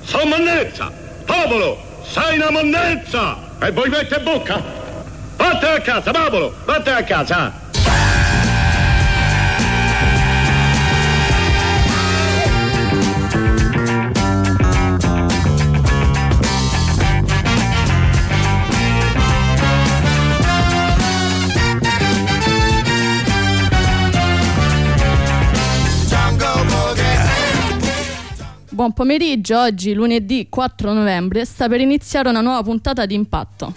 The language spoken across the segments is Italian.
So monnezza! Popolo! Sei una monnezza! E voi mette bocca? Vattene a casa, popolo! Vattene a casa! Buon pomeriggio, oggi lunedì 4 novembre sta per iniziare una nuova puntata di Impatto.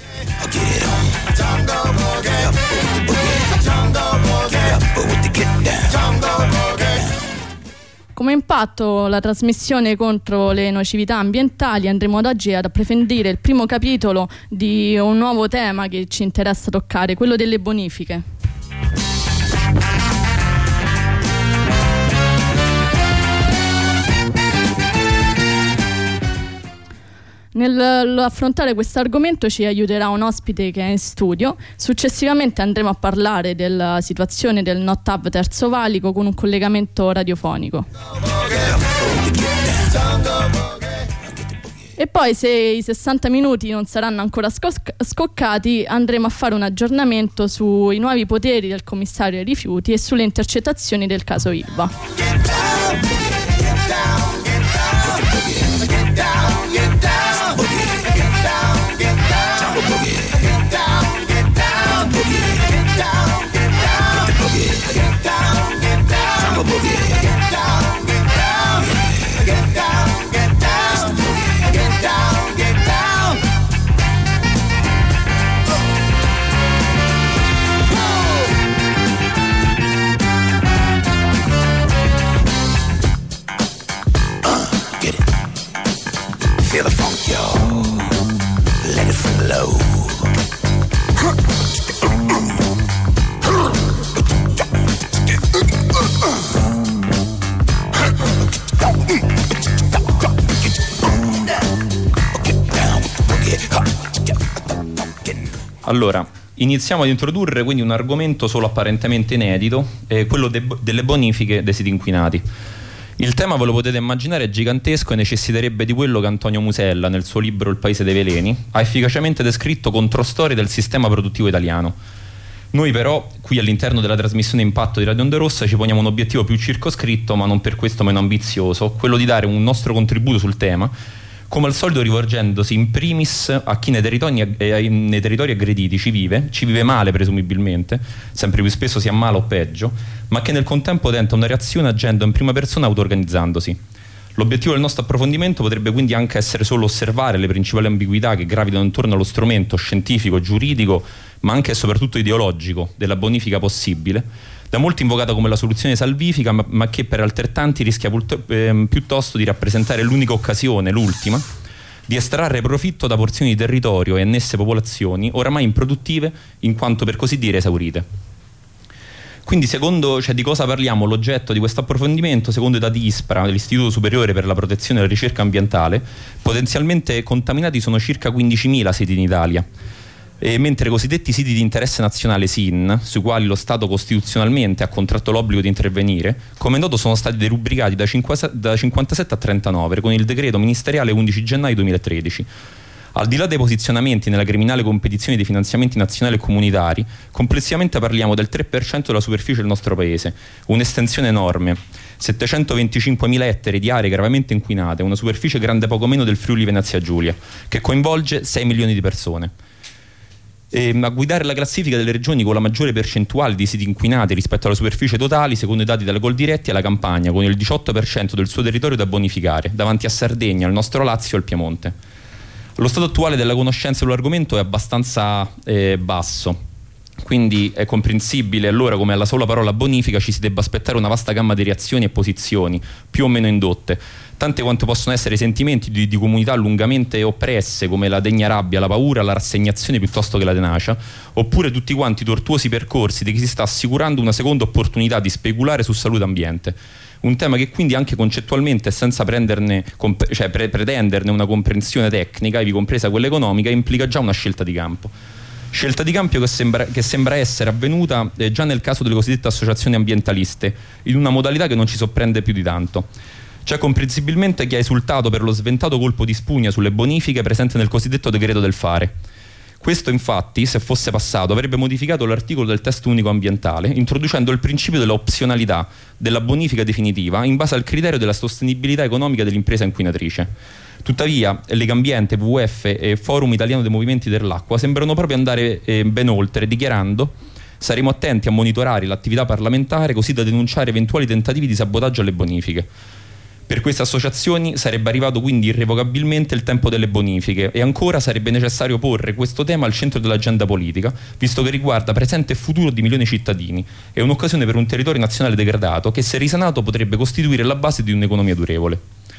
Come Impatto, la trasmissione contro le nocività ambientali, andremo ad oggi ad approfondire il primo capitolo di un nuovo tema che ci interessa toccare, quello delle bonifiche. Nell'affrontare questo argomento ci aiuterà un ospite che è in studio. Successivamente andremo a parlare della situazione del Not Hub Terzo Valico con un collegamento radiofonico. E poi, se i 60 minuti non saranno ancora scoccati, andremo a fare un aggiornamento sui nuovi poteri del commissario ai rifiuti e sulle intercettazioni del caso Ilva. Feel the funk, yo. Let it flow. Allora, iniziamo ad introdurre quindi un argomento solo apparentemente inedito, quello delle bonifiche dei siti inquinati. Il tema, ve lo potete immaginare, è gigantesco e necessiterebbe di quello che Antonio Musella, nel suo libro Il Paese dei Veleni, ha efficacemente descritto controstorie del sistema produttivo italiano. Noi però, qui all'interno della trasmissione Impatto di Radio Onda Rossa, ci poniamo un obiettivo più circoscritto, ma non per questo meno ambizioso, quello di dare un nostro contributo sul tema, come al solito rivolgendosi in primis a chi nei territori aggrediti ci vive male presumibilmente, sempre più spesso si ammala o peggio, ma che nel contempo tenta una reazione agendo in prima persona auto-organizzandosi. L'obiettivo del nostro approfondimento potrebbe quindi anche essere solo osservare le principali ambiguità che gravitano intorno allo strumento scientifico, giuridico, ma anche e soprattutto ideologico della bonifica possibile, da molti invocata come la soluzione salvifica, ma che per altrettanti rischia piuttosto di rappresentare l'unica occasione, l'ultima, di estrarre profitto da porzioni di territorio e annesse popolazioni oramai improduttive in quanto per così dire esaurite. Quindi di cosa parliamo? L'oggetto di questo approfondimento, secondo i dati ISPRA, dell'Istituto Superiore per la Protezione e la Ricerca Ambientale, potenzialmente contaminati sono circa 15.000 siti in Italia. Mentre i cosiddetti siti di interesse nazionale SIN, sui quali lo Stato costituzionalmente ha contratto l'obbligo di intervenire, come noto sono stati derubricati da 57 a 39 con il decreto ministeriale 11 gennaio 2013. Al di là dei posizionamenti nella criminale competizione dei finanziamenti nazionali e comunitari, complessivamente parliamo del 3% della superficie del nostro paese, un'estensione enorme, 725.000 ettari di aree gravemente inquinate, una superficie grande poco meno del Friuli Venezia Giulia, che coinvolge 6 milioni di persone. A guidare la classifica delle regioni con la maggiore percentuale di siti inquinati rispetto alla superficie totali, secondo i dati della Coldiretti, è la Campania, con il 18% del suo territorio da bonificare, davanti a Sardegna, il nostro Lazio e il Piemonte. Lo stato attuale della conoscenza sull'argomento è abbastanza basso, quindi è comprensibile allora come alla sola parola bonifica ci si debba aspettare una vasta gamma di reazioni e posizioni, più o meno indotte, tante quanto possono essere i sentimenti di comunità lungamente oppresse, come la degna rabbia, la paura, la rassegnazione piuttosto che la tenacia, oppure tutti quanti i tortuosi percorsi di chi si sta assicurando una seconda opportunità di speculare su salute e ambiente. Un tema che quindi anche concettualmente, senza pretenderne una comprensione tecnica, ivi compresa quella economica, implica già una scelta di campo. Scelta di campo che sembra essere avvenuta già nel caso delle cosiddette associazioni ambientaliste, in una modalità che non ci sorprende più di tanto. C'è comprensibilmente chi ha esultato per lo sventato colpo di spugna sulle bonifiche presente nel cosiddetto decreto del fare. Questo infatti, se fosse passato, avrebbe modificato l'articolo del testo unico ambientale, introducendo il principio della opzionalità della bonifica definitiva in base al criterio della sostenibilità economica dell'impresa inquinatrice. Tuttavia, Legambiente, WWF e Forum Italiano dei Movimenti dell'Acqua sembrano proprio andare ben oltre, dichiarando: saremo attenti a monitorare l'attività parlamentare così da denunciare eventuali tentativi di sabotaggio alle bonifiche. Per queste associazioni sarebbe arrivato quindi irrevocabilmente il tempo delle bonifiche e ancora sarebbe necessario porre questo tema al centro dell'agenda politica, visto che riguarda presente e futuro di milioni di cittadini. È un'occasione per un territorio nazionale degradato che, se risanato, potrebbe costituire la base di un'economia durevole.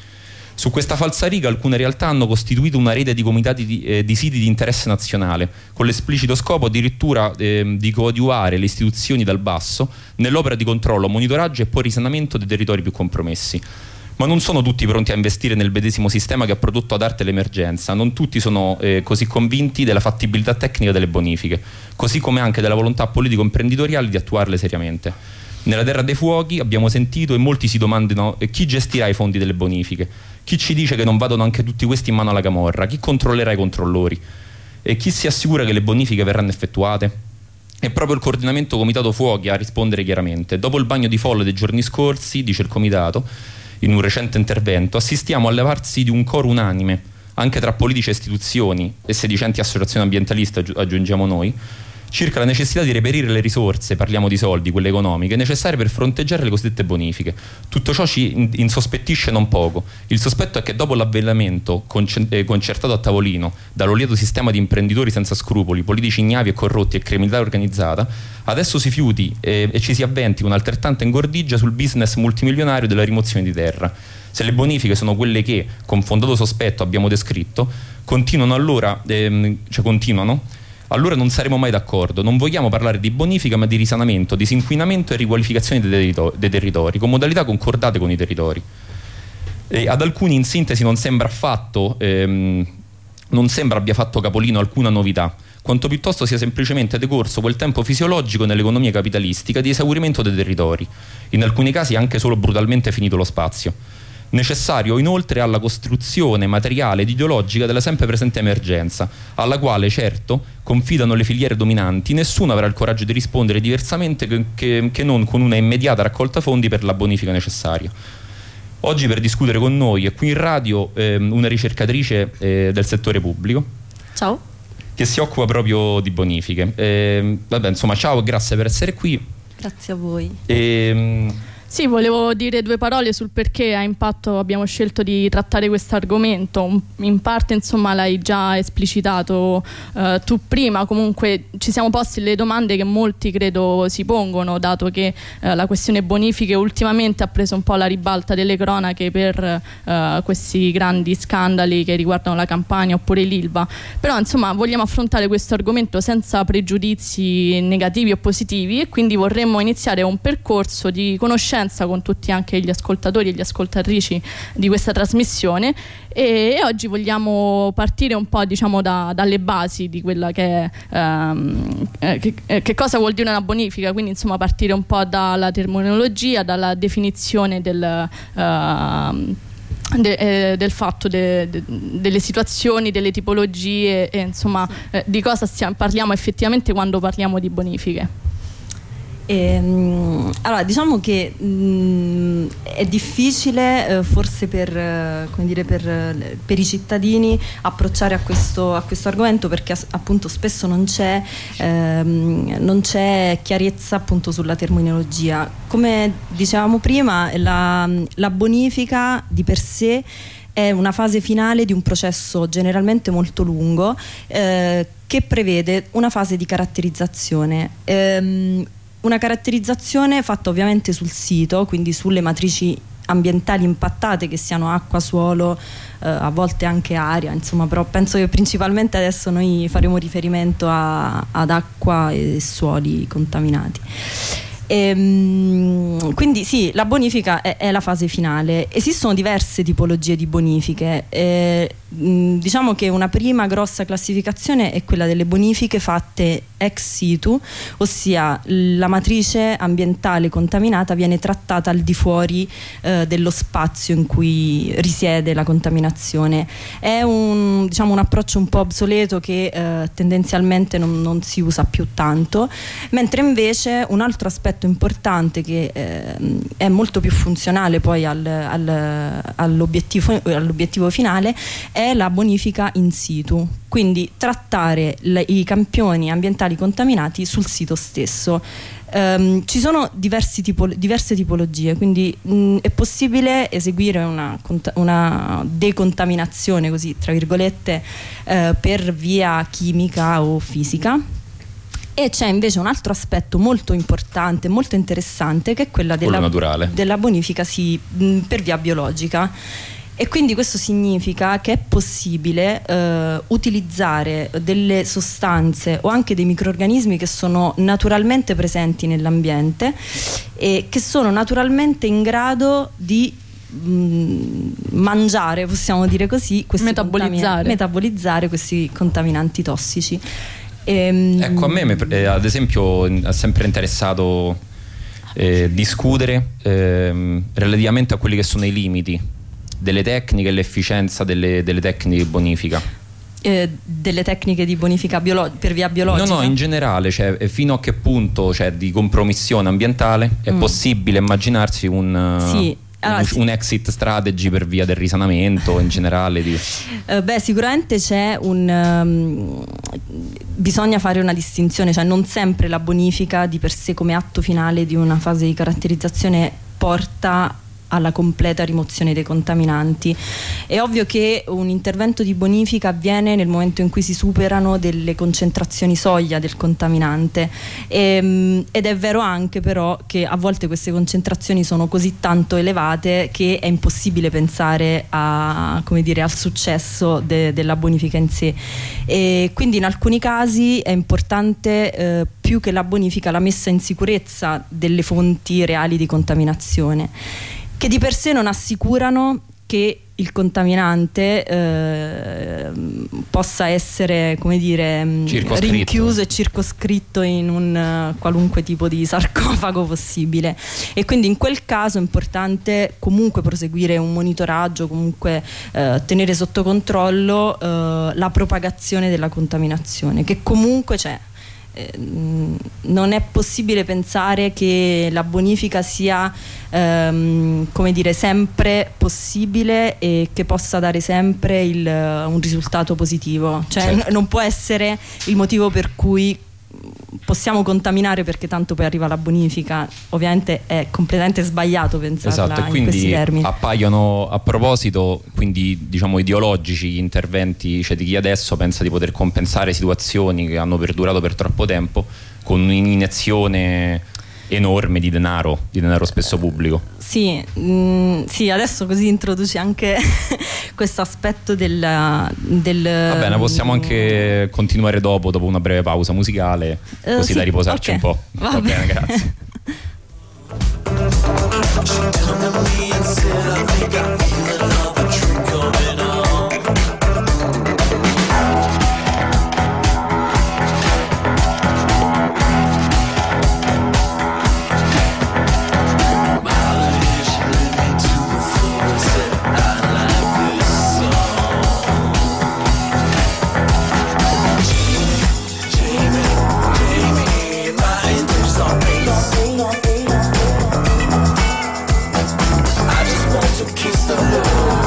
Su questa falsariga alcune realtà hanno costituito una rete di comitati di siti di interesse nazionale, con l'esplicito scopo addirittura di coadiuvare le istituzioni dal basso nell'opera di controllo, monitoraggio e poi risanamento dei territori più compromessi. Ma non sono tutti pronti a investire nel medesimo sistema che ha prodotto ad arte l'emergenza, non tutti sono così convinti della fattibilità tecnica delle bonifiche, così come anche della volontà politico-imprenditoriale di attuarle seriamente. Nella Terra dei Fuochi abbiamo sentito e molti si domandano chi gestirà i fondi delle bonifiche, chi ci dice che non vadano anche tutti questi in mano alla camorra, chi controllerà i controllori e chi si assicura che le bonifiche verranno effettuate. È proprio il coordinamento Comitato Fuochi a rispondere chiaramente. Dopo il bagno di folle dei giorni scorsi, dice il Comitato, in un recente intervento, assistiamo al levarsi di un coro unanime, anche tra politici e istituzioni e sedicenti associazioni ambientaliste, aggiungiamo noi, circa la necessità di reperire le risorse, parliamo di soldi, quelle economiche, necessarie per fronteggiare le cosiddette bonifiche. Tutto ciò ci insospettisce non poco. Il sospetto è che dopo l'avvelenamento concertato a tavolino dall'olieto sistema di imprenditori senza scrupoli, politici ignavi e corrotti e criminalità organizzata, adesso si fiuti e ci si avventi con altrettanta ingordigia sul business multimilionario della rimozione di terra. Se le bonifiche sono quelle che, con fondato sospetto, abbiamo descritto, continuano, allora non saremo mai d'accordo. Non vogliamo parlare di bonifica ma di risanamento, disinquinamento e riqualificazione dei territori con modalità concordate con i territori. E ad alcuni in sintesi non sembra abbia fatto capolino alcuna novità, quanto piuttosto sia semplicemente decorso quel tempo fisiologico nell'economia capitalistica di esaurimento dei territori, in alcuni casi anche solo brutalmente finito lo spazio. Necessario inoltre alla costruzione materiale ed ideologica della sempre presente emergenza, alla quale certo confidano le filiere dominanti. Nessuno avrà il coraggio di rispondere diversamente che non con una immediata raccolta fondi per la bonifica necessaria. Oggi per discutere con noi è qui in radio una ricercatrice del settore pubblico. Ciao. Che si occupa proprio di bonifiche. Ciao e grazie per essere qui. Grazie a voi. Sì, volevo dire due parole sul perché a Impatto abbiamo scelto di trattare questo argomento. In parte, insomma, l'hai già esplicitato tu prima. Comunque ci siamo posti le domande che molti credo si pongono, dato che la questione bonifiche ultimamente ha preso un po' la ribalta delle cronache per questi grandi scandali che riguardano la Campania oppure l'Ilva. Però, insomma, vogliamo affrontare questo argomento senza pregiudizi negativi o positivi, e quindi vorremmo iniziare un percorso di conoscenza con tutti anche gli ascoltatori e gli ascoltatrici di questa trasmissione, e oggi vogliamo partire un po', diciamo, dalle basi di quella che cosa vuol dire una bonifica, quindi insomma partire un po' dalla terminologia, dalla definizione del fatto delle situazioni, delle tipologie e insomma di cosa parliamo effettivamente quando parliamo di bonifiche. Allora, diciamo che è difficile forse per i cittadini approcciare a questo argomento, perché appunto spesso non c'è chiarezza appunto sulla terminologia. Come dicevamo prima, la bonifica di per sé è una fase finale di un processo generalmente molto lungo che prevede una fase di caratterizzazione. Una caratterizzazione fatta ovviamente sul sito, quindi sulle matrici ambientali impattate, che siano acqua, suolo, a volte anche aria, insomma, però penso che principalmente adesso noi faremo riferimento ad acqua e suoli contaminati. Quindi sì, la bonifica è la fase finale. Esistono diverse tipologie di bonifiche. Diciamo che una prima grossa classificazione è quella delle bonifiche fatte ex situ, ossia la matrice ambientale contaminata viene trattata al di fuori dello spazio in cui risiede la contaminazione. È un approccio un po' obsoleto che tendenzialmente non si usa più tanto, mentre invece un altro aspetto importante che è molto più funzionale poi all'obiettivo finale è la bonifica in situ, quindi trattare i campioni ambientali contaminati sul sito stesso. Ci sono diverse tipologie, quindi è possibile eseguire una decontaminazione, così tra virgolette, per via chimica o fisica. E c'è invece un altro aspetto molto importante, molto interessante, che è quella della bonifica per via biologica. E quindi questo significa che è possibile utilizzare delle sostanze o anche dei microrganismi che sono naturalmente presenti nell'ambiente e che sono naturalmente in grado di mangiare, possiamo dire così, metabolizzare questi contaminanti tossici. Ecco, a me ad esempio ha sempre interessato discutere relativamente a quelli che sono i limiti delle tecniche e l'efficienza delle tecniche di bonifica. Delle tecniche di bonifica per via biologica? No, in generale, cioè, fino a che punto di compromissione ambientale è possibile immaginarsi un exit strategy per via del risanamento in generale? Sicuramente bisogna fare una distinzione, cioè non sempre la bonifica di per sé come atto finale di una fase di caratterizzazione porta alla completa rimozione dei contaminanti. È ovvio che un intervento di bonifica avviene nel momento in cui si superano delle concentrazioni soglia del contaminante, ed è vero anche però che a volte queste concentrazioni sono così tanto elevate che è impossibile pensare al successo della bonifica in sé, e quindi in alcuni casi è importante più che la bonifica la messa in sicurezza delle fonti reali di contaminazione, che di per sé non assicurano che il contaminante possa essere, rinchiuso e circoscritto in un qualunque tipo di sarcofago possibile. E quindi in quel caso è importante comunque proseguire un monitoraggio, comunque tenere sotto controllo la propagazione della contaminazione, che comunque c'è. Non è possibile pensare che la bonifica sia sempre possibile e che possa dare sempre un risultato positivo, certo. Non può essere il motivo per cui possiamo contaminare perché tanto poi arriva la bonifica. Ovviamente è completamente sbagliato pensarla in questi termini. Appaiono, a proposito, quindi ideologici gli interventi di chi adesso pensa di poter compensare situazioni che hanno perdurato per troppo tempo con un'iniezione enorme di denaro spesso pubblico. Sì, adesso così introduci anche questo aspetto del Va bene, possiamo anche continuare dopo una breve pausa musicale, così da riposarci un po'. Va bene, grazie. Kiss the moon.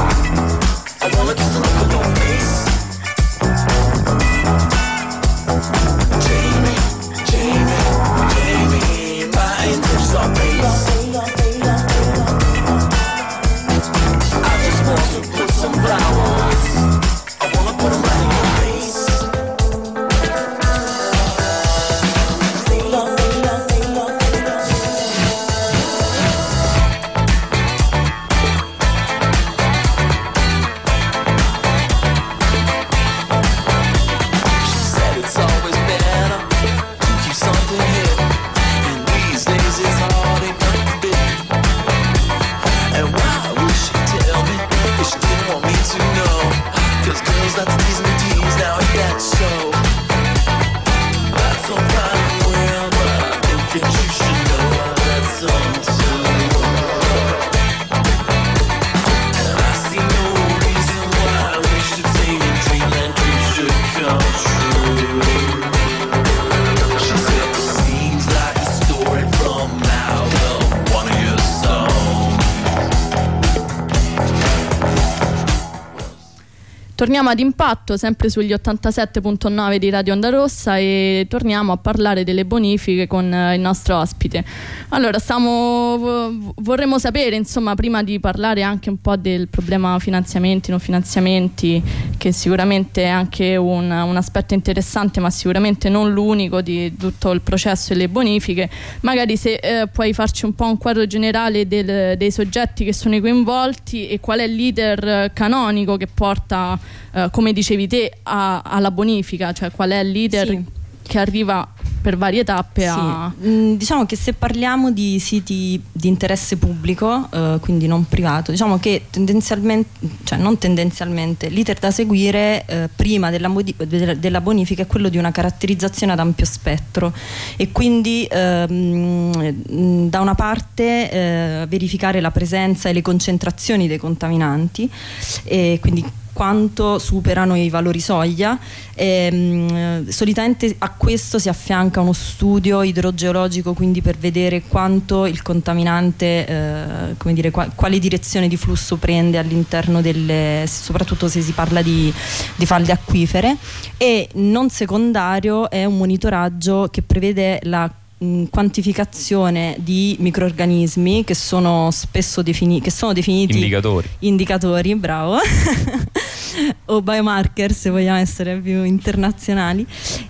Torniamo ad Impatto, sempre sugli 87.9 di Radio Onda Rossa, e torniamo a parlare delle bonifiche con il nostro ospite. Allora, vorremmo sapere, insomma, prima di parlare anche un po' del problema finanziamenti, non finanziamenti, che sicuramente è anche un aspetto interessante, ma sicuramente non l'unico di tutto il processo delle bonifiche. Magari se puoi farci un po' un quadro generale dei soggetti che sono coinvolti e qual è l'iter canonico che porta, come dicevi te, alla bonifica, cioè qual è l'iter che arriva per varie tappe diciamo che se parliamo di siti di interesse pubblico, quindi non privato, diciamo che l'iter da seguire prima della bonifica è quello di una caratterizzazione ad ampio spettro, e quindi da una parte verificare la presenza e le concentrazioni dei contaminanti, e quindi quanto superano i valori soglia. Solitamente a questo si affianca uno studio idrogeologico, quindi per vedere quanto il contaminante, quale direzione di flusso prende all'interno soprattutto se si parla di falde acquifere. E non secondario è un monitoraggio che prevede la quantificazione di microrganismi che sono spesso definiti indicatori, bravo o biomarker, se vogliamo essere più internazionali.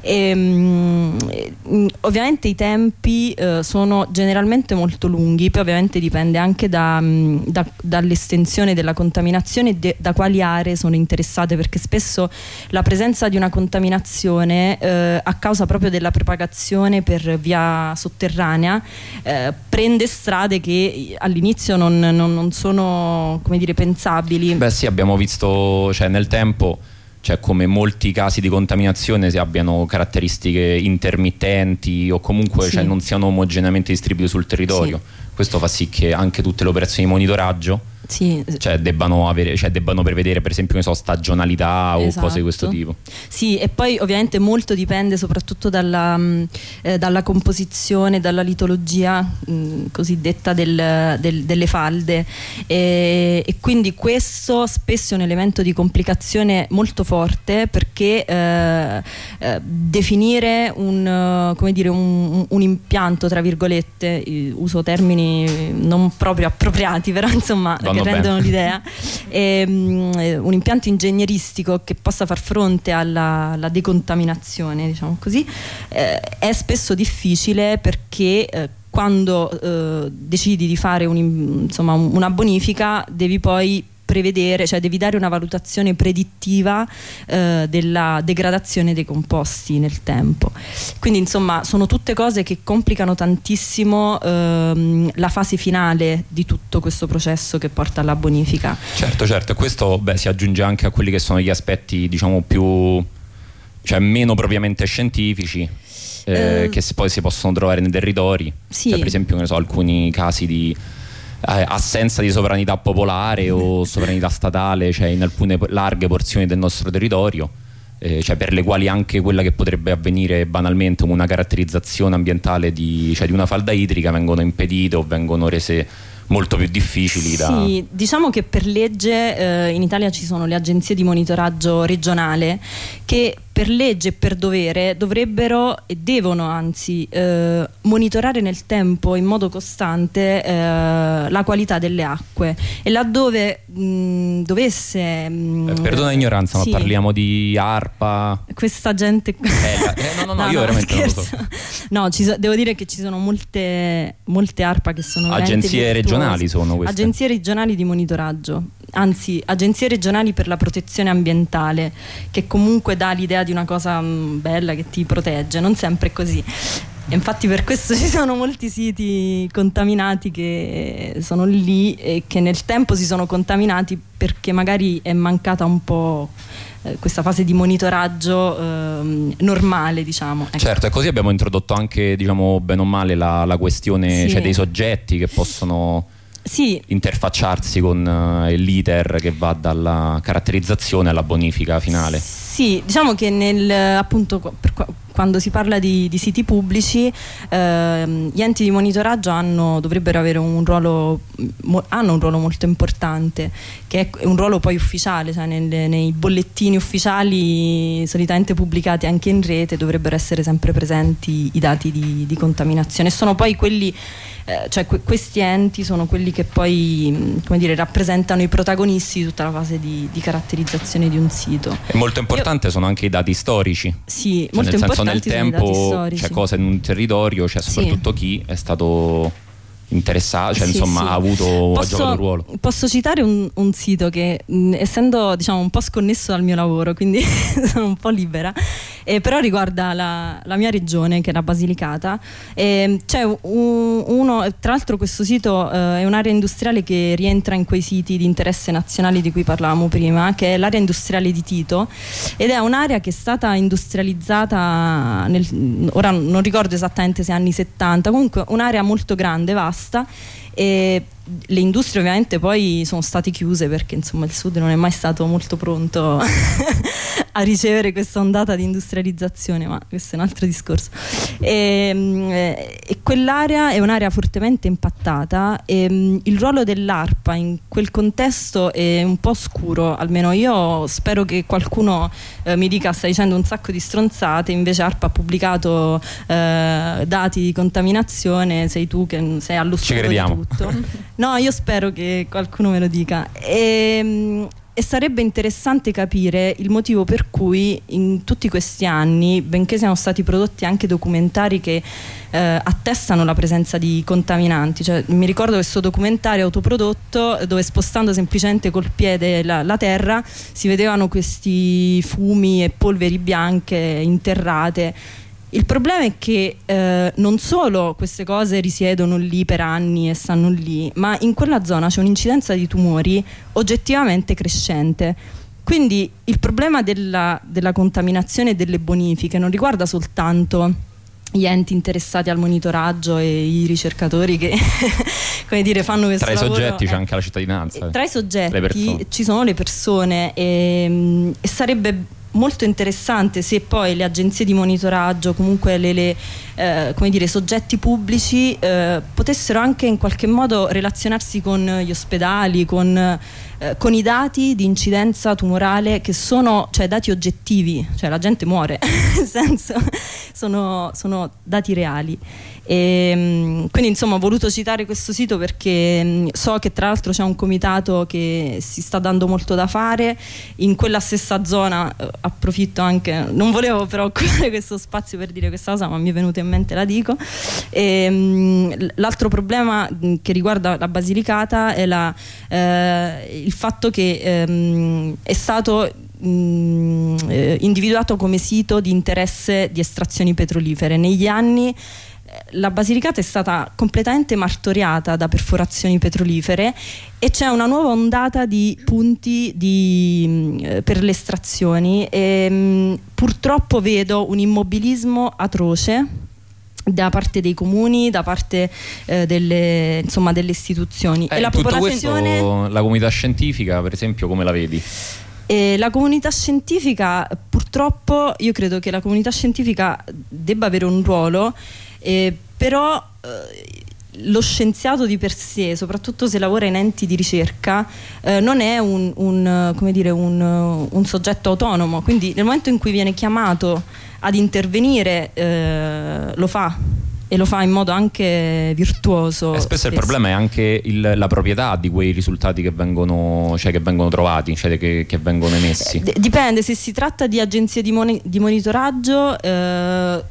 Ovviamente i tempi sono generalmente molto lunghi, poi ovviamente dipende anche dall'estensione della contaminazione e da quali aree sono interessate, perché spesso la presenza di una contaminazione a causa proprio della propagazione per via sotterranea prende strade che all'inizio non sono, come dire, pensabili. Beh sì, abbiamo visto, cioè, nel tempo, cioè, come molti casi di contaminazione abbiano caratteristiche intermittenti o comunque cioè, non siano omogeneamente distribuiti sul territorio. Questo fa sì che anche tutte le operazioni di monitoraggio debbano prevedere, per esempio, stagionalità o cose di questo tipo. Sì, e poi ovviamente molto dipende soprattutto dalla composizione, dalla litologia cosiddetta delle falde, e quindi questo spesso è un elemento di complicazione molto forte, perché definire un impianto, tra virgolette, uso termini non proprio appropriati, però insomma che rendono l'idea, un impianto ingegneristico che possa far fronte alla decontaminazione, diciamo così, è spesso difficile, perché quando decidi di fare una bonifica devi poi prevedere, cioè devi dare una valutazione predittiva della degradazione dei composti nel tempo. Quindi insomma sono tutte cose che complicano tantissimo la fase finale di tutto questo processo che porta alla bonifica. Certo, e questo si aggiunge anche a quelli che sono gli aspetti, diciamo, più, cioè meno propriamente scientifici, che poi si possono trovare nei territori. Cioè, per esempio, alcuni casi di assenza di sovranità popolare o sovranità statale, cioè in alcune larghe porzioni del nostro territorio, cioè per le quali anche quella che potrebbe avvenire banalmente una caratterizzazione ambientale di una falda idrica vengono impedite o vengono rese molto più difficili Sì, diciamo che per legge in Italia ci sono le agenzie di monitoraggio regionale che per legge e per dovere dovrebbero e devono anzi monitorare nel tempo in modo costante la qualità delle acque, e laddove dovesse perdona l'ignoranza, sì, ma parliamo di ARPA, questa gente no, io veramente scherzo. Non lo so. No, devo dire che ci sono molte ARPA che sono agenzie regionali, sono queste agenzie regionali di monitoraggio, anzi agenzie regionali per la protezione ambientale, che comunque dà l'idea di una cosa bella che ti protegge, non sempre è così. E infatti per questo ci sono molti siti contaminati che sono lì e che nel tempo si sono contaminati perché magari è mancata un po' questa fase di monitoraggio normale, diciamo. Ecco. Certo, e così abbiamo introdotto anche, diciamo, bene o male la questione, sì, cioè, dei soggetti che possono interfacciarsi con l'iter che va dalla caratterizzazione alla bonifica finale. Sì, diciamo che appunto quando si parla di siti pubblici, gli enti di monitoraggio dovrebbero avere un ruolo molto importante, che è un ruolo poi ufficiale, cioè nei bollettini ufficiali solitamente pubblicati anche in rete dovrebbero essere sempre presenti i dati di contaminazione. Sono poi quelli, cioè questi enti sono quelli che poi, come dire, rappresentano i protagonisti di tutta la fase di caratterizzazione di un sito. E molto importante sono anche i dati storici. Sì, cioè, molto nel senso, nel importanti sono i dati tempo storici. c'è cosa in un territorio, c'è soprattutto chi è stato interessato, cioè insomma ha giocato un ruolo. Posso citare un sito che, essendo diciamo un po' sconnesso dal mio lavoro, quindi sono un po' libera, però riguarda la mia regione, che è la Basilicata. C'è tra l'altro questo sito è un'area industriale che rientra in quei siti di interesse nazionale di cui parlavamo prima, che è l'area industriale di Tito, ed è un'area che è stata industrializzata ora non ricordo esattamente se anni 70, comunque un'area molto grande, vasta, e le industrie ovviamente poi sono state chiuse perché insomma il sud non è mai stato molto pronto a ricevere questa ondata di industrializzazione, ma questo è un altro discorso. E quell'area è un'area fortemente impattata, e il ruolo dell'ARPA in quel contesto è un po' oscuro, almeno io spero che qualcuno mi dica sta dicendo un sacco di stronzate, invece ARPA ha pubblicato dati di contaminazione, sei tu che sei all'oscuro di tutto. No, io spero che qualcuno me lo dica. E sarebbe interessante capire il motivo per cui in tutti questi anni, benché siano stati prodotti anche documentari che attestano la presenza di contaminanti, cioè, mi ricordo questo documentario autoprodotto dove, spostando semplicemente col piede la terra, si vedevano questi fumi e polveri bianche interrate. Il problema è che non solo queste cose risiedono lì per anni e stanno lì, ma in quella zona c'è un'incidenza di tumori oggettivamente crescente. Quindi il problema della contaminazione e delle bonifiche non riguarda soltanto gli enti interessati al monitoraggio e i ricercatori che come dire, fanno questo lavoro. Tra i soggetti c'è anche la cittadinanza. Tra i soggetti ci sono le persone, e sarebbe molto interessante se poi le agenzie di monitoraggio, comunque come dire, soggetti pubblici potessero anche in qualche modo relazionarsi con gli ospedali, con i dati di incidenza tumorale, che sono, cioè, dati oggettivi, cioè la gente muore nel senso sono dati reali. Quindi insomma ho voluto citare questo sito perché so che tra l'altro c'è un comitato che si sta dando molto da fare in quella stessa zona. Approfitto anche, non volevo però occupare questo spazio per dire questa cosa, ma mi è venuta in mente, la dico. L'altro problema che riguarda la Basilicata è il fatto che è stato individuato come sito di interesse di estrazioni petrolifere. Negli anni la Basilicata è stata completamente martoriata da perforazioni petrolifere e c'è una nuova ondata di punti per le estrazioni, e purtroppo vedo un immobilismo atroce da parte dei comuni, da parte delle istituzioni. E la popolazione, questo, la comunità scientifica per esempio come la vedi? La comunità scientifica, purtroppo io credo che la comunità scientifica debba avere un ruolo, però lo scienziato di per sé, soprattutto se lavora in enti di ricerca, non è un soggetto autonomo, quindi nel momento in cui viene chiamato ad intervenire lo fa, e lo fa in modo anche virtuoso. Spesso il problema è anche la proprietà di quei risultati che vengono trovati, cioè che vengono emessi. Dipende, se si tratta di agenzie di monitoraggio, cioè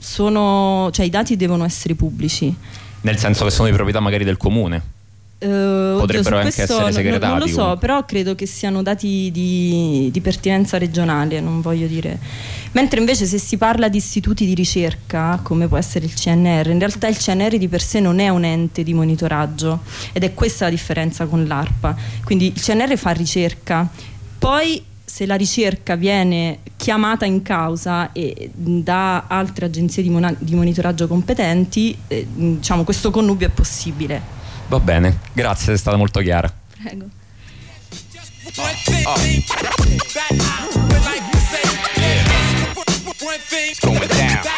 i dati devono essere pubblici. Nel senso che sono di proprietà magari del comune? Potrebbero anche essere segretati. Non lo so, però credo che siano dati di pertinenza regionale, non voglio dire. Mentre invece se si parla di istituti di ricerca, come può essere il CNR, in realtà il CNR di per sé non è un ente di monitoraggio, ed è questa la differenza con l'ARPA. Quindi il CNR fa ricerca, poi se la ricerca viene chiamata in causa da altre agenzie di monitoraggio competenti, diciamo, questo connubio è possibile. Va bene, grazie, è stata molto chiara. Prego. It's going down.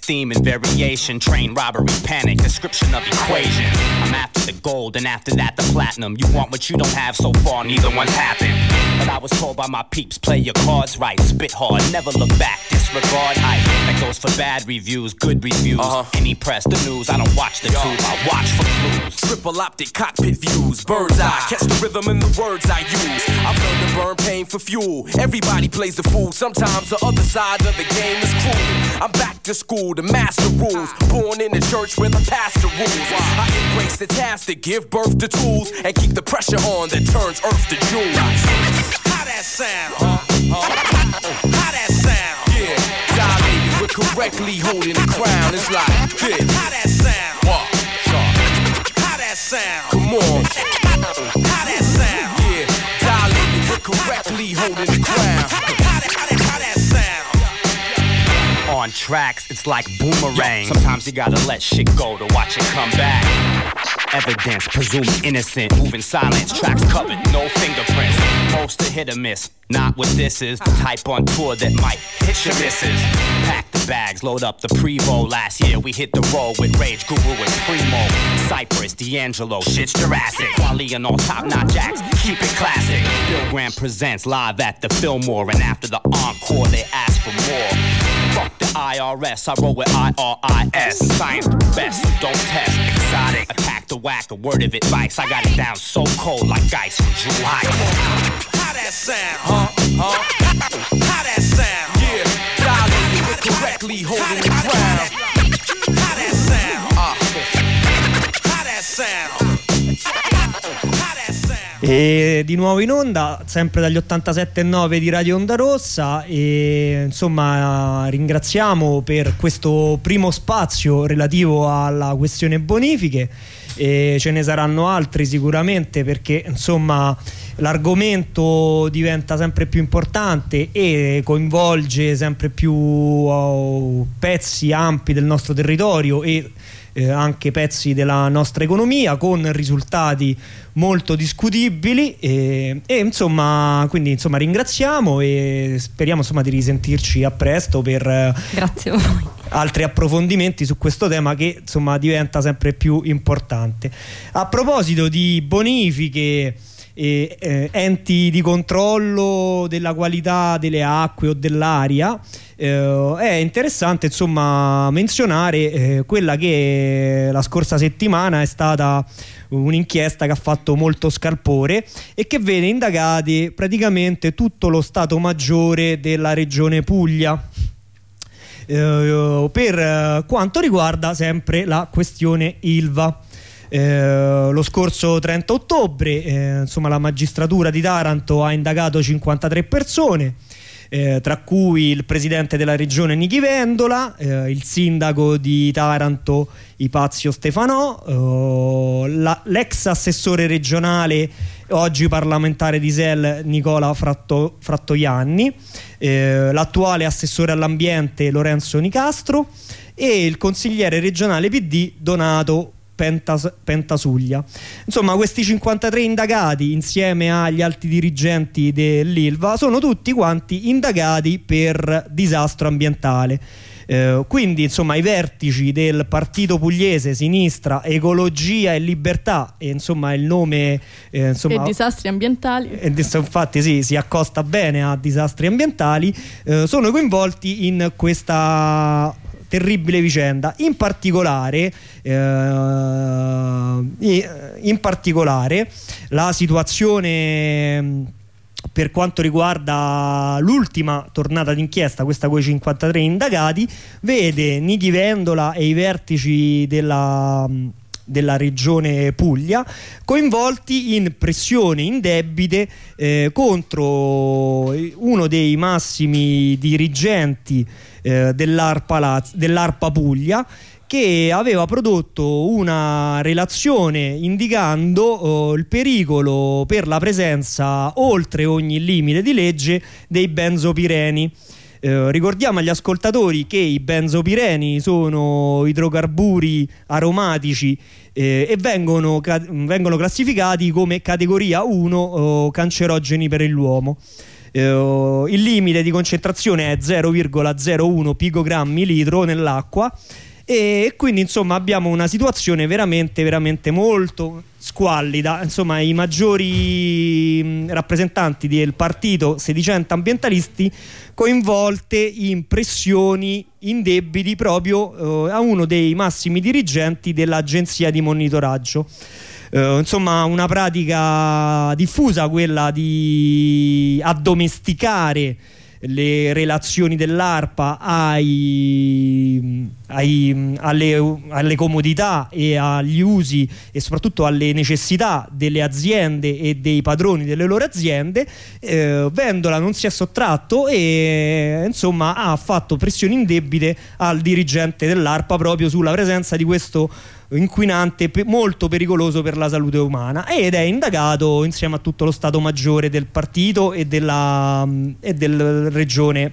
theme and variation. Train robbery, panic, description of equation. I'm after the gold and after that the platinum. You want what you don't have, so far neither one's happened. But I was told by my peeps, play your cards right, spit hard, never look back, disregard hype. That goes for bad reviews, good reviews. Any press, the news, I don't watch the tube, I watch for clues. Triple optic cockpit views, bird's eye, catch the rhythm in the words I use. I've learned to burn pain for fuel. Everybody plays the fool, sometimes the other side of the game is cruel. I'm back to school to master rules, born in the church where the pastor rules. I embrace the task to give birth to tools and keep the pressure on that turns earth to jewels. How that sound? How that sound? Yeah, dilated, we're correctly holding the crown. It's like this. How that sound? What? How that sound? Come on. How that sound? Yeah, dilated, we're correctly holding the crown. How that sound? On tracks, it's like boomerang. Sometimes you gotta let shit go to watch it come back. Evidence, presumed innocent, moving silence, tracks covered, no fingerprints. Most a hit or miss, not what this is. The type on tour that might hit your misses. Pack the bags, load up the Prevost. Last year we hit the road with Rage, Guru and Primo. Cypress, D'Angelo, shit's Jurassic. Wally and all top-notch acts, keep it classic. Bill Graham presents live at the Fillmore, and after the encore they ask for more. Fuck the IRS, I roll with IRIS. Science the best, so don't test. Exotic, attack the whack, a word of advice. I got it down so cold like ice from Drew Heights. How that sound? How that sound? Yeah, dilated, we're correctly holding the crown. How that sound? How that sound? E di nuovo in onda, sempre dagli 87.9 di Radio Onda Rossa, e insomma ringraziamo per questo primo spazio relativo alla questione bonifiche, e ce ne saranno altri sicuramente, perché insomma l'argomento diventa sempre più importante e coinvolge sempre più pezzi ampi del nostro territorio e anche pezzi della nostra economia, con risultati molto discutibili, e insomma, quindi insomma ringraziamo e speriamo insomma di risentirci a presto per Grazie a voi. altri approfondimenti su questo tema che insomma diventa sempre più importante. A proposito di bonifiche, enti di controllo della qualità delle acque o dell'aria, è interessante insomma menzionare quella che la scorsa settimana è stata un'inchiesta che ha fatto molto scalpore e che vede indagati praticamente tutto lo Stato Maggiore della Regione Puglia, per quanto riguarda sempre la questione Ilva. Lo scorso 30 ottobre insomma la magistratura di Taranto ha indagato 53 persone, tra cui il presidente della regione Nichi Vendola, il sindaco di Taranto Ipazio Stefanò, l'ex assessore regionale, oggi parlamentare di SEL, Nicola Frattoianni, l'attuale assessore all'ambiente Lorenzo Nicastro e il consigliere regionale PD Donato Pentasuglia. Insomma, questi 53 indagati insieme agli alti dirigenti dell'Ilva sono tutti quanti indagati per disastro ambientale. Quindi insomma i vertici del partito pugliese Sinistra, Ecologia e Libertà, e insomma il nome insomma, e disastri ambientali, infatti sì, si accosta bene a disastri ambientali, sono coinvolti in questa terribile vicenda. In particolare la situazione per quanto riguarda l'ultima tornata d'inchiesta, questa con i 53 indagati, vede Nichi Vendola e i vertici della regione Puglia coinvolti in pressioni indebite contro uno dei massimi dirigenti dell'ARPA Puglia, che aveva prodotto una relazione indicando il pericolo per la presenza oltre ogni limite di legge dei benzopireni. Ricordiamo agli ascoltatori che i benzopireni sono idrocarburi aromatici e vengono classificati come categoria 1 cancerogeni per l'uomo. Il limite di concentrazione è 0,01 picogrammi litro nell'acqua, e quindi insomma abbiamo una situazione veramente molto squallida. Insomma, i maggiori rappresentanti del partito sedicente ambientalisti coinvolte in pressioni indebiti proprio a uno dei massimi dirigenti dell'agenzia di monitoraggio. Insomma, una pratica diffusa, quella di addomesticare le relazioni dell'ARPA alle comodità e agli usi e soprattutto alle necessità delle aziende e dei padroni delle loro aziende. Vendola non si è sottratto e insomma ha fatto pressioni indebite al dirigente dell'ARPA proprio sulla presenza di questo inquinante molto pericoloso per la salute umana, ed è indagato insieme a tutto lo Stato Maggiore del partito e della regione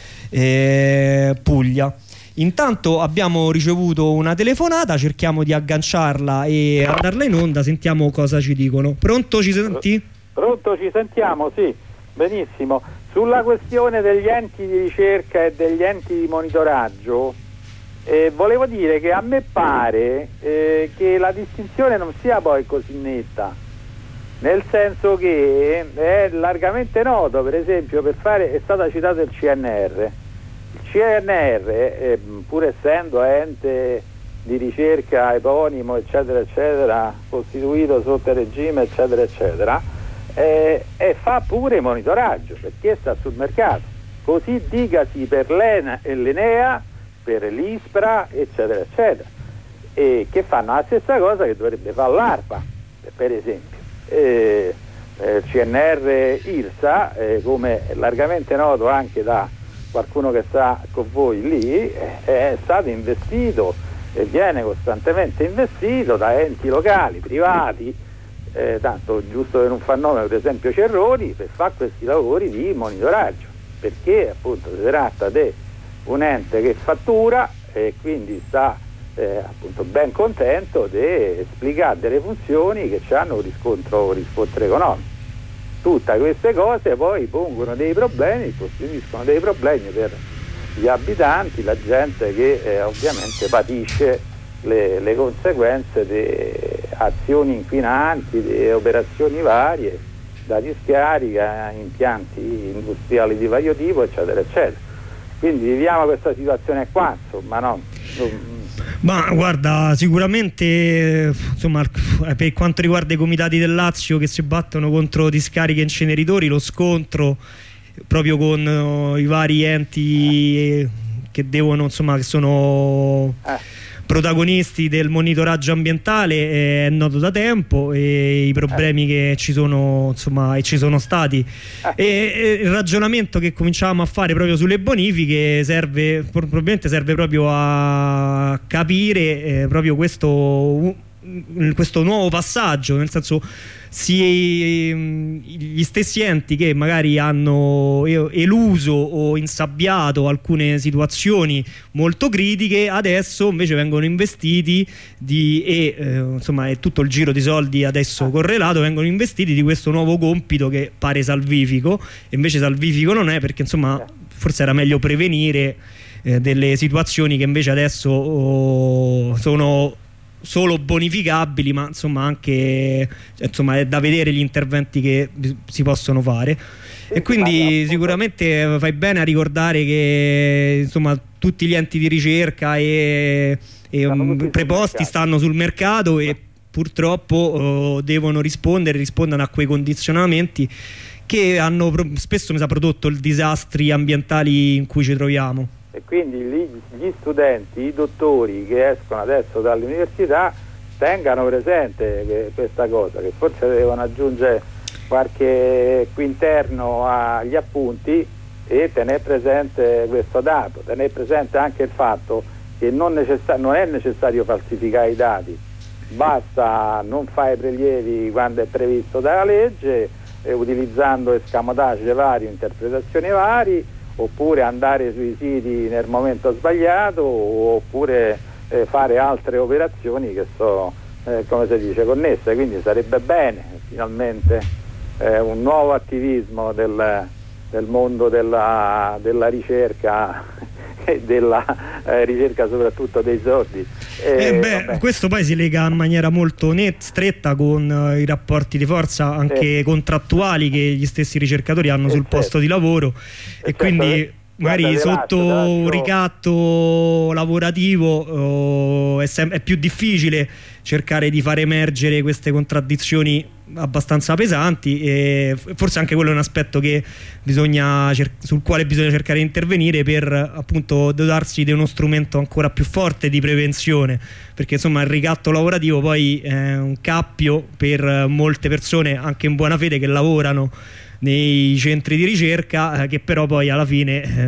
Puglia. Intanto abbiamo ricevuto una telefonata, cerchiamo di agganciarla e andarla in onda, sentiamo cosa ci dicono. Pronto, ci senti? Pronto, ci sentiamo, sì, benissimo. Sulla questione degli enti di ricerca e degli enti di monitoraggio, volevo dire che a me pare che la distinzione non sia poi così netta, nel senso che è largamente noto, per esempio, è stato citato il CNR. Il CNR, pur essendo ente di ricerca eponimo, eccetera eccetera, costituito sotto il regime, eccetera eccetera, fa pure monitoraggio, perché sta sul mercato, così dicasi per l'Enea, per l'ISPRA, eccetera eccetera, e che fanno la stessa cosa che dovrebbe fare l'ARPA, per esempio. CNR IRSA, come è largamente noto anche da qualcuno che sta con voi lì, è stato investito e viene costantemente investito da enti locali, privati, tanto giusto per non far nome, per esempio Cerroni, per fare questi lavori di monitoraggio, perché appunto si tratta di un ente che fattura e quindi sta appunto ben contento di esplicare delle funzioni che hanno un riscontro economico. Tutte queste cose poi pongono dei problemi, costituiscono dei problemi per gli abitanti, la gente che ovviamente patisce le conseguenze di azioni inquinanti, di operazioni varie, da discarica, impianti industriali di vario tipo, eccetera eccetera. Quindi viviamo questa situazione qua, insomma, no? Ma guarda, sicuramente insomma, per quanto riguarda i comitati del Lazio che si battono contro discariche e inceneritori, lo scontro proprio con i vari enti che devono, insomma, che sono protagonisti del monitoraggio ambientale è noto da tempo, e i problemi che ci sono, insomma, e ci sono stati, e il ragionamento che cominciavamo a fare proprio sulle bonifiche probabilmente serve proprio a capire proprio questo nuovo passaggio, nel senso gli stessi enti che magari hanno eluso o insabbiato alcune situazioni molto critiche adesso invece vengono investiti insomma è tutto il giro di soldi adesso correlato, vengono investiti di questo nuovo compito che pare salvifico, e invece salvifico non è, perché insomma forse era meglio prevenire delle situazioni che invece adesso sono solo bonificabili, ma insomma anche è da vedere gli interventi che si possono fare. E quindi sicuramente fai bene a ricordare che insomma tutti gli enti di ricerca e preposti stanno sul mercato e purtroppo rispondono a quei condizionamenti che hanno spesso prodotto i disastri ambientali in cui ci troviamo. E quindi gli studenti, i dottori che escono adesso dall'università tengano presente questa cosa, che forse devono aggiungere qualche quinterno agli appunti e tenere presente questo dato, tenere presente anche il fatto che non è necessario falsificare i dati, basta non fare prelievi quando è previsto dalla legge, utilizzando escamotage vari, interpretazioni vari, oppure andare sui siti nel momento sbagliato, oppure fare altre operazioni che sono come si dice connesse. Quindi sarebbe bene finalmente un nuovo attivismo del nel mondo della ricerca e della ricerca soprattutto dei sordi. Questo poi si lega in maniera molto stretta con i rapporti di forza anche contrattuali che gli stessi ricercatori hanno sul posto di lavoro, e quindi magari sotto un ricatto lavorativo è più difficile cercare di far emergere queste contraddizioni abbastanza pesanti, e forse anche quello è un aspetto che sul quale bisogna cercare di intervenire per appunto dotarsi di uno strumento ancora più forte di prevenzione, perché insomma il ricatto lavorativo poi è un cappio per molte persone anche in buona fede che lavorano nei centri di ricerca, che però poi alla fine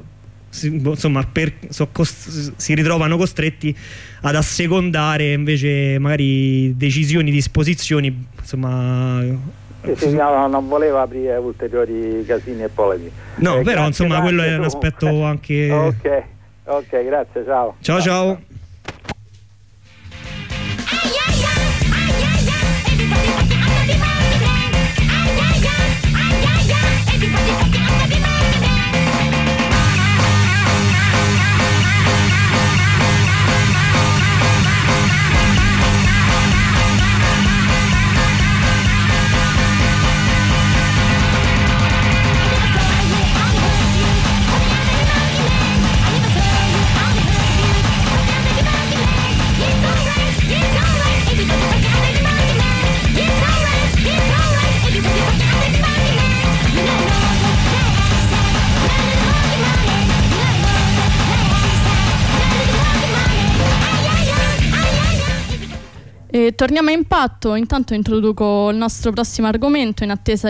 si ritrovano costretti ad assecondare invece magari decisioni, disposizioni, insomma. Non volevo aprire ulteriori casini e polemiche. No, però insomma quello è un aspetto anche. Ok, grazie, ciao. Ciao. E torniamo a Impatto. Intanto introduco il nostro prossimo argomento in attesa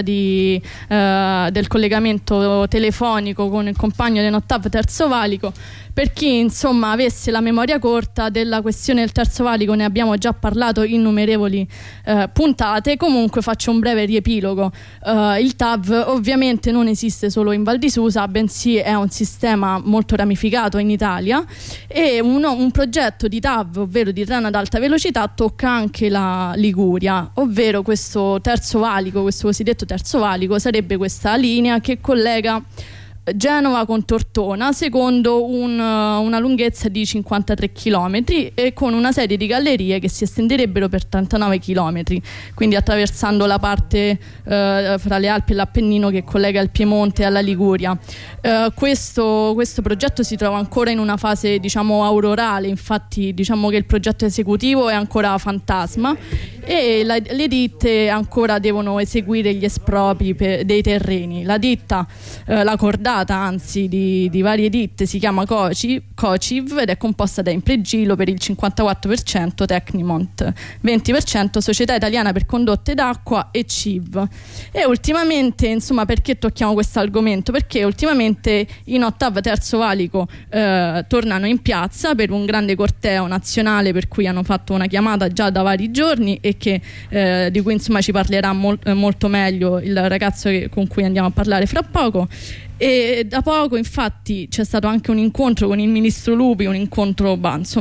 del collegamento telefonico con il compagno di Nottav Terzo Valico. Per chi insomma avesse la memoria corta della questione del Terzo Valico, ne abbiamo già parlato in innumerevoli puntate. Comunque faccio un breve riepilogo. Il TAV ovviamente non esiste solo in Val di Susa, bensì è un sistema molto ramificato in Italia, e un progetto di TAV, ovvero di treno ad alta velocità, tocca anche la Liguria, ovvero questo Terzo Valico, questo cosiddetto Terzo Valico sarebbe questa linea che collega Genova con Tortona secondo una lunghezza di 53 km e con una serie di gallerie che si estenderebbero per 39 km, quindi attraversando la parte fra le Alpi e l'Appennino che collega il Piemonte alla Liguria. Questo progetto si trova ancora in una fase aurorale, infatti diciamo che il progetto esecutivo è ancora fantasma e le ditte ancora devono eseguire gli espropri dei terreni. La ditta, la cordata anzi di varie ditte, si chiama Cociv ed è composta da Impregilo per il 54%, Tecnimont 20%, Società Italiana per Condotte d'Acqua e CIV. E ultimamente, insomma, perché tocchiamo questo argomento? Perché ultimamente i Nottav Terzo Valico tornano in piazza per un grande corteo nazionale per cui hanno fatto una chiamata già da vari giorni e di cui insomma ci parlerà molto meglio il ragazzo con cui andiamo a parlare fra poco. E da poco infatti c'è stato anche un incontro con il ministro Lupi, un incontro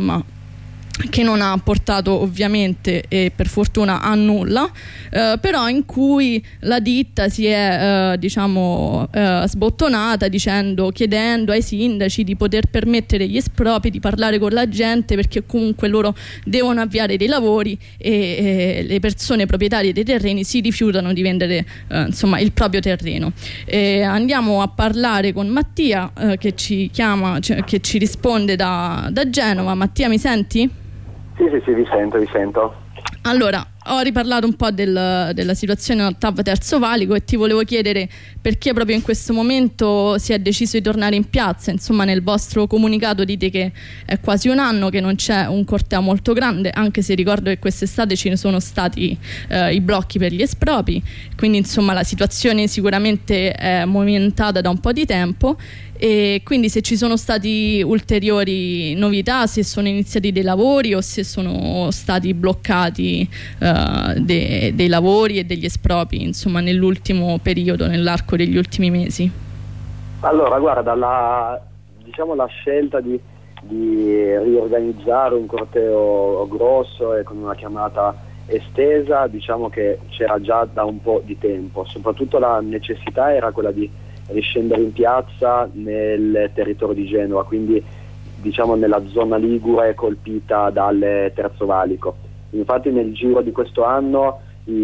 che non ha portato ovviamente e per fortuna a nulla, però in cui la ditta si è sbottonata chiedendo ai sindaci di poter permettere gli espropri, di parlare con la gente, perché comunque loro devono avviare dei lavori e le persone proprietarie dei terreni si rifiutano di vendere il proprio terreno. Andiamo a parlare con Mattia che ci chiama, che ci risponde da Genova. Mattia, mi senti? Sì, vi sento. Allora, ho riparlato un po' della situazione Nottav Terzo Valico e ti volevo chiedere perché proprio in questo momento si è deciso di tornare in piazza. Insomma, nel vostro comunicato dite che è quasi un anno che non c'è un corteo molto grande, anche se ricordo che quest'estate ci ne sono stati i blocchi per gli espropri, quindi insomma la situazione sicuramente è movimentata da un po' di tempo. E quindi se ci sono stati ulteriori novità, se sono iniziati dei lavori o se sono stati bloccati dei lavori e degli espropri, insomma, nell'ultimo periodo, nell'arco degli ultimi mesi. Allora, guarda, la scelta di riorganizzare un corteo grosso e con una chiamata estesa, diciamo che c'era già da un po' di tempo. Soprattutto la necessità era quella di riscendere in piazza nel territorio di Genova, quindi diciamo nella zona ligure colpita dal Terzo Valico. Infatti nel giro di questo anno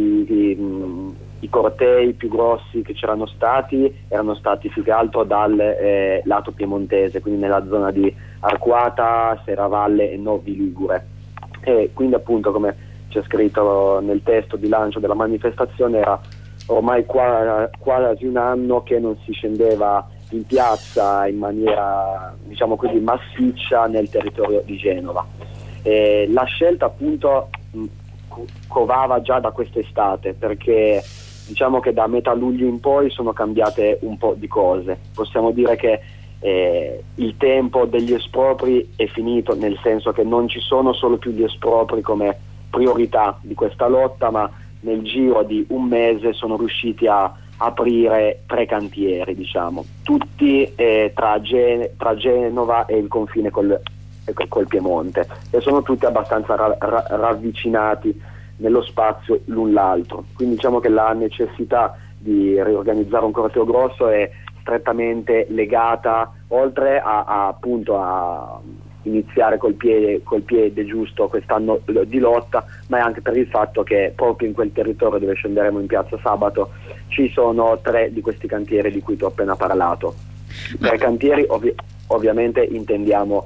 i cortei più grossi che c'erano stati erano stati più che altro dal lato piemontese, quindi nella zona di Arquata, Serravalle e Novi Ligure, e quindi appunto, come c'è scritto nel testo di lancio della manifestazione, era ormai quasi un anno che non si scendeva in piazza in maniera, diciamo così, massiccia nel territorio di Genova. La scelta appunto covava già da quest'estate, perché diciamo che da metà luglio in poi sono cambiate un po' di cose. Possiamo dire che il tempo degli espropri è finito, nel senso che non ci sono solo più gli espropri come priorità di questa lotta, ma nel giro di un mese sono riusciti a aprire 3 cantieri, diciamo, tutti tra Genova e il confine col Piemonte, e sono tutti abbastanza ravvicinati nello spazio l'un l'altro. Quindi diciamo che la necessità di riorganizzare un corteo grosso è strettamente legata, oltre appunto a iniziare col piede giusto quest'anno di lotta, ma è anche per il fatto che proprio in quel territorio dove scenderemo in piazza sabato ci sono 3 di questi cantieri di cui ti ho appena parlato. 3 cantieri, ovviamente intendiamo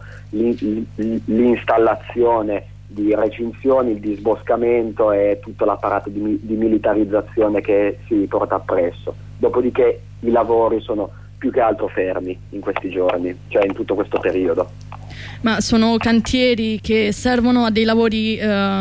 l'installazione di recinzioni, il disboscamento e tutto l'apparato di militarizzazione che si porta appresso. Dopodiché i lavori sono più che altro fermi in questi giorni, cioè in tutto questo periodo. Ma sono cantieri che servono a dei lavori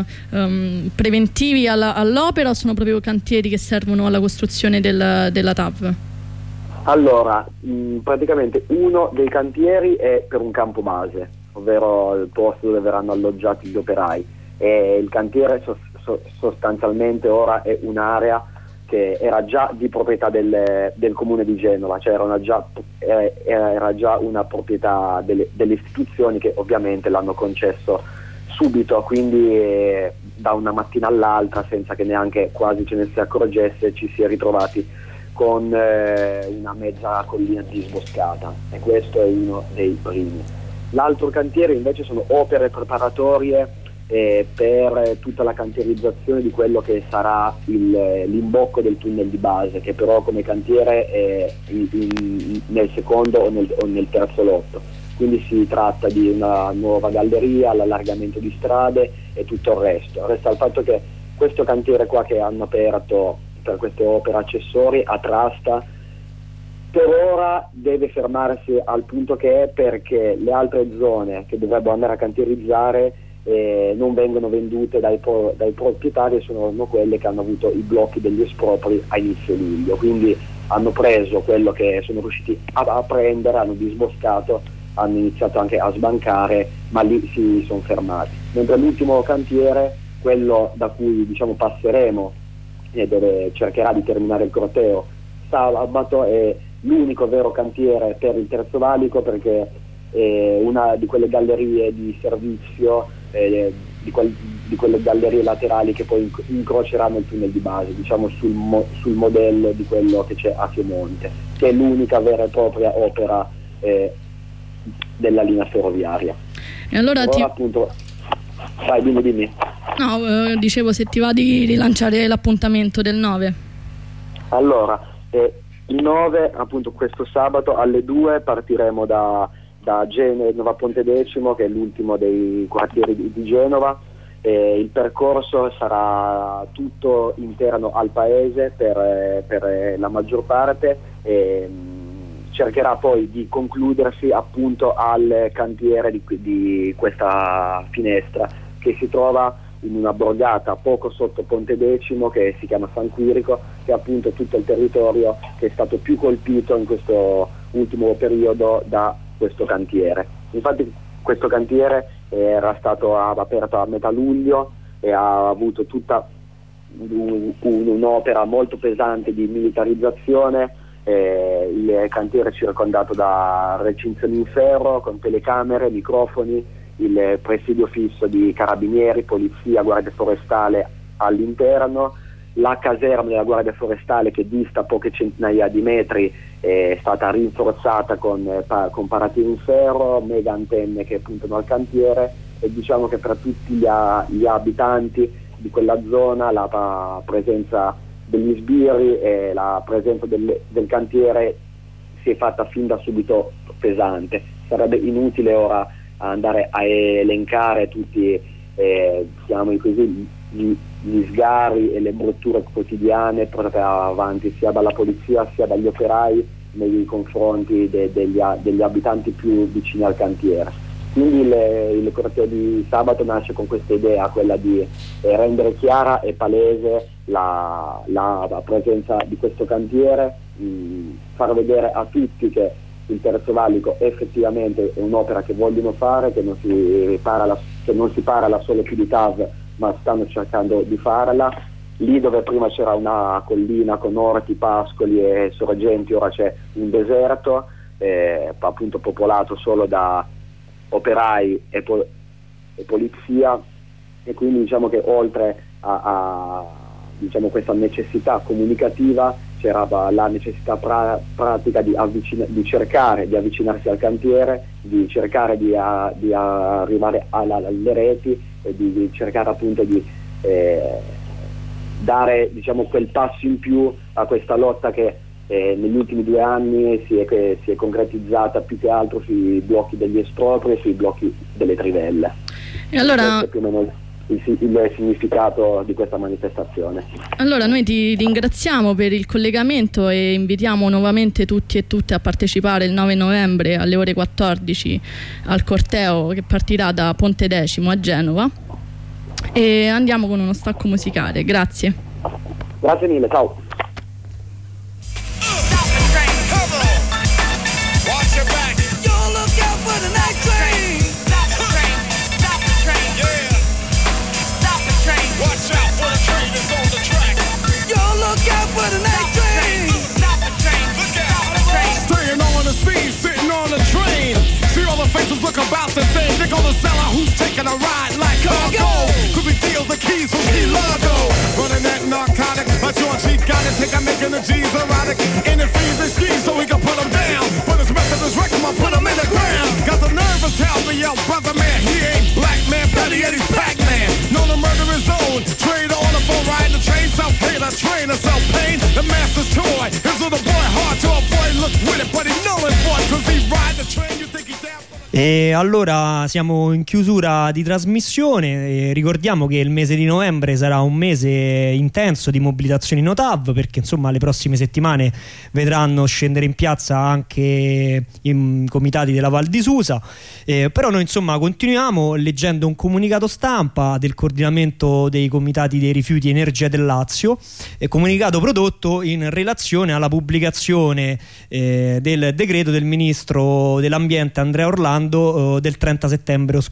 preventivi all'opera, o sono proprio cantieri che servono alla costruzione della TAV? Allora, praticamente uno dei cantieri è per un campo base, ovvero il posto dove verranno alloggiati gli operai, e il cantiere sostanzialmente ora è un'area che era già di proprietà del comune di Genova, cioè era già una proprietà delle istituzioni, che ovviamente l'hanno concesso subito, quindi da una mattina all'altra, senza che neanche quasi ce ne si accorgesse, ci si è ritrovati con una mezza collina disboscata, e questo è uno dei primi. L'altro cantiere invece sono opere preparatorie per tutta la cantierizzazione di quello che sarà l'imbocco del tunnel di base, che però come cantiere è nel secondo o nel terzo lotto. Quindi si tratta di una nuova galleria, l'allargamento di strade e tutto il resto. Resta il fatto che questo cantiere qua che hanno aperto per queste opere accessorie a Trasta per ora deve fermarsi al punto che è, perché le altre zone che dovrebbero andare a cantierizzare non vengono vendute dai proprietari, e sono quelle che hanno avuto i blocchi degli espropri a inizio luglio, quindi hanno preso quello che sono riusciti a prendere, hanno disboscato, hanno iniziato anche a sbancare, ma lì si sono fermati. Mentre l'ultimo cantiere, quello da cui diciamo passeremo e dove cercherà di terminare il corteo sabato, è l'unico vero cantiere per il Terzo Valico, perché è una di quelle gallerie di servizio, di quelle gallerie laterali che poi incroceranno il tunnel di base, diciamo sul modello di quello che c'è a Piemonte, che è l'unica vera e propria opera della linea ferroviaria. E allora appunto, vai, dimmi. No, dicevo se ti va di rilanciare l'appuntamento del 9. Allora, il 9, appunto questo sabato alle 2 partiremo da Genova Pontedecimo, che è l'ultimo dei quartieri di Genova. Il percorso sarà tutto interno al paese per la maggior parte, e cercherà poi di concludersi appunto al cantiere di questa finestra, che si trova in una borgata poco sotto Pontedecimo, che si chiama San Quirico, che è appunto tutto il territorio che è stato più colpito in questo ultimo periodo da questo cantiere. Infatti questo cantiere era stato aperto a metà luglio e ha avuto tutta un'opera molto pesante di militarizzazione. Il cantiere è circondato da recinzioni in ferro con telecamere, microfoni, il presidio fisso di carabinieri, polizia, guardia forestale all'interno, la caserma della Guardia Forestale, che dista poche centinaia di metri, è stata rinforzata con parati in ferro, mega antenne che puntano al cantiere, e diciamo che per tutti gli abitanti di quella zona la presenza degli sbirri e la presenza del cantiere si è fatta fin da subito pesante. Sarebbe inutile ora andare a elencare tutti chiamiamoli così, gli sgarri e le brutture quotidiane portate avanti sia dalla polizia sia dagli operai nei confronti degli abitanti più vicini al cantiere. Quindi il corteo di sabato nasce con questa idea, quella di rendere chiara e palese la presenza di questo cantiere, far vedere a tutti che il Terzo Valico effettivamente è un'opera che vogliono fare, che non si para alla sola più di TAV, ma stanno cercando di farla. Lì dove prima c'era una collina con orti, pascoli e sorgenti, ora c'è un deserto appunto popolato solo da operai e polizia, e quindi diciamo che oltre a diciamo questa necessità comunicativa c'era la necessità pratica di cercare di avvicinarsi al cantiere, di cercare di arrivare alle reti e di cercare appunto di dare diciamo quel passo in più a questa lotta che negli ultimi 2 anni si è concretizzata più che altro sui blocchi degli espropri e sui blocchi delle trivelle. E allora, questo è più o meno il significato di questa manifestazione. Allora noi ti ringraziamo per il collegamento e invitiamo nuovamente tutti e tutte a partecipare il 9 novembre alle ore 14 al corteo che partirà da Ponte Decimo a Genova, e andiamo con uno stacco musicale. Grazie. Grazie mille, ciao. Faces look about the same. They're gonna sell out who's taking a ride like cargo. Cause we deal the keys from Key Largo. Running that narcotic, a Georgie got it. Take a making the G's erotic. In the fees and skis so we can put them down. But his method is wreck him, I put him in the ground. Got the nerve to tell me, yo, brother man, he ain't black man, Betty Eddie's Pac-Man. Known to murder his own. Trade on the phone, riding the train, self-paid, a trainer, self-pain. The master's toy. His little boy hard to avoid, look with it, but he know it for it. Cause he ride the train, you think he's down. E allora siamo in chiusura di trasmissione e ricordiamo che il mese di novembre sarà un mese intenso di mobilitazioni Notav, perché insomma le prossime settimane vedranno scendere in piazza anche i comitati della Val di Susa, però noi insomma continuiamo leggendo un comunicato stampa del coordinamento dei comitati dei rifiuti e energia del Lazio, comunicato prodotto in relazione alla pubblicazione del decreto del ministro dell'ambiente Andrea Orlando del 30 settembre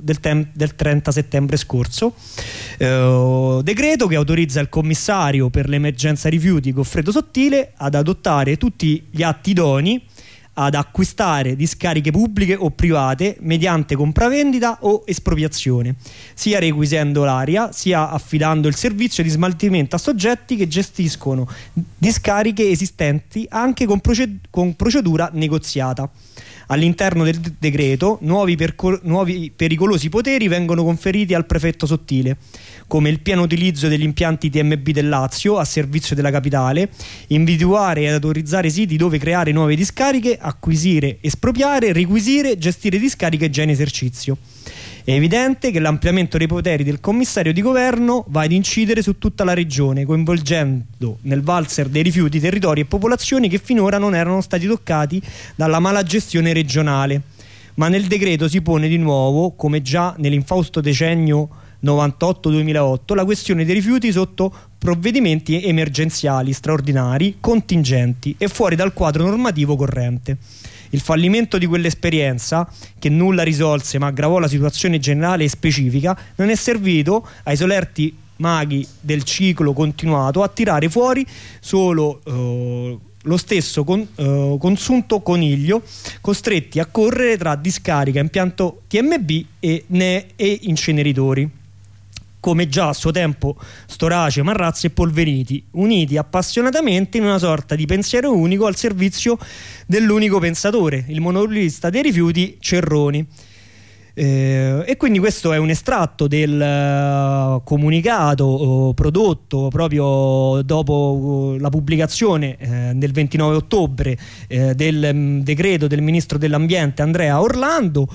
scorso, decreto che autorizza il commissario per l'emergenza rifiuti Goffredo Sottile ad adottare tutti gli atti idonei ad acquistare discariche pubbliche o private mediante compravendita o espropriazione, sia requisendo l'area sia affidando il servizio di smaltimento a soggetti che gestiscono discariche esistenti anche con procedura negoziata. All'interno del decreto nuovi pericolosi poteri vengono conferiti al prefetto Sottile, come il pieno utilizzo degli impianti TMB del Lazio a servizio della capitale, individuare ed autorizzare siti dove creare nuove discariche, acquisire, espropriare, requisire, gestire discariche già in esercizio. È evidente che l'ampliamento dei poteri del commissario di governo va ad incidere su tutta la regione, coinvolgendo nel valzer dei rifiuti territori e popolazioni che finora non erano stati toccati dalla mala gestione regionale. Ma nel decreto si pone di nuovo, come già nell'infausto decennio 98-2008, la questione dei rifiuti sotto provvedimenti emergenziali, straordinari, contingenti e fuori dal quadro normativo corrente. Il fallimento di quell'esperienza, che nulla risolse ma aggravò la situazione generale e specifica, non è servito ai solerti maghi del ciclo continuato a tirare fuori solo lo stesso consunto coniglio, costretti a correre tra discarica, impianto TMB e inceneritori. come già a suo tempo Storace, Marrazzi e Polveriti, uniti appassionatamente in una sorta di pensiero unico al servizio dell'unico pensatore, il monopolista dei rifiuti Cerroni. E quindi questo è un estratto del comunicato prodotto proprio dopo la pubblicazione del 29 ottobre del decreto del ministro dell'ambiente Andrea Orlando.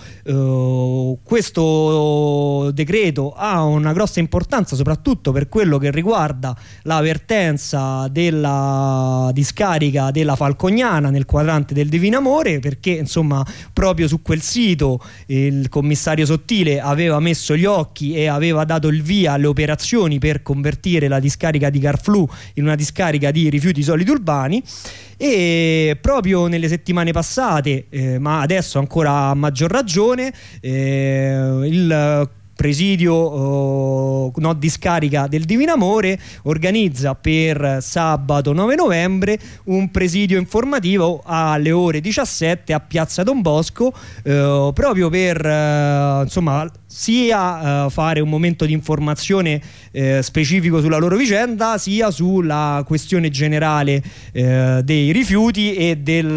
Questo decreto ha una grossa importanza soprattutto per quello che riguarda la vertenza della discarica della Falcognana nel quadrante del Divino Amore, perché insomma proprio su quel sito il commissario Sottile aveva messo gli occhi e aveva dato il via alle operazioni per convertire la discarica di Carflù in una discarica di rifiuti solidi urbani. E proprio nelle settimane passate, ma adesso ancora a maggior ragione, il presidio discarica del Divino Amore organizza per sabato 9 novembre un presidio informativo alle ore 17 a Piazza Don Bosco, proprio per sia fare un momento di informazione specifico sulla loro vicenda, sia sulla questione generale dei rifiuti e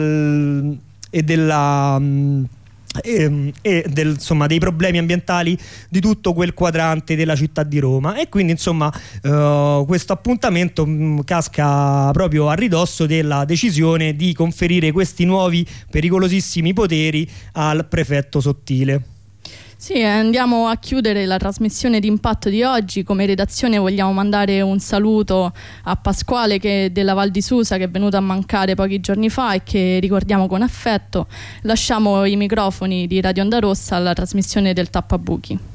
dei problemi ambientali di tutto quel quadrante della città di Roma. E quindi questo appuntamento casca proprio a ridosso della decisione di conferire questi nuovi pericolosissimi poteri al prefetto Sottile. Sì, andiamo a chiudere la trasmissione di Impatto di oggi. Come redazione vogliamo mandare un saluto a Pasquale della Val di Susa, che è venuto a mancare pochi giorni fa e che ricordiamo con affetto. Lasciamo i microfoni di Radio Onda Rossa alla trasmissione del Tappabuchi.